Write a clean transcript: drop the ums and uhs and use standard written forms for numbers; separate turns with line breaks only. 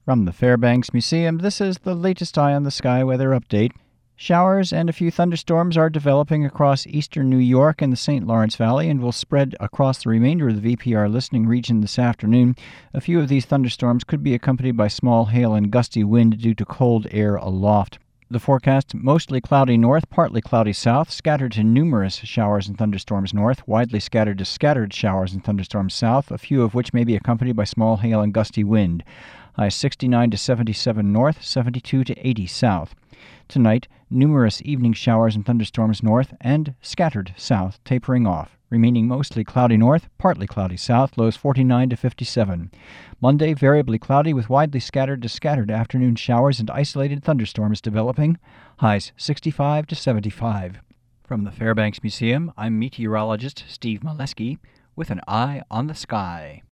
From the Fairbanks Museum, this is the latest Eye on the Sky weather update. Showers and a few thunderstorms are developing across eastern New York and the St. Lawrence Valley and will spread across the remainder of the VPR listening region this afternoon. A few of these thunderstorms could be accompanied by small hail and gusty wind due to cold air aloft. The forecast, mostly cloudy north, partly cloudy south, scattered to numerous showers and thunderstorms north, widely scattered to scattered showers and thunderstorms south, a few of which may be accompanied by small hail and gusty wind. High 69 to 77 north, 72 to 80 south. Tonight, numerous evening showers and thunderstorms north and scattered south, tapering off. Remaining mostly cloudy north, partly cloudy south, lows 49 to 57. Monday, variably cloudy with widely scattered to scattered afternoon showers and isolated thunderstorms developing. Highs 65 to 75. From the Fairbanks Museum, I'm meteorologist Steve Molesky with an eye on the sky.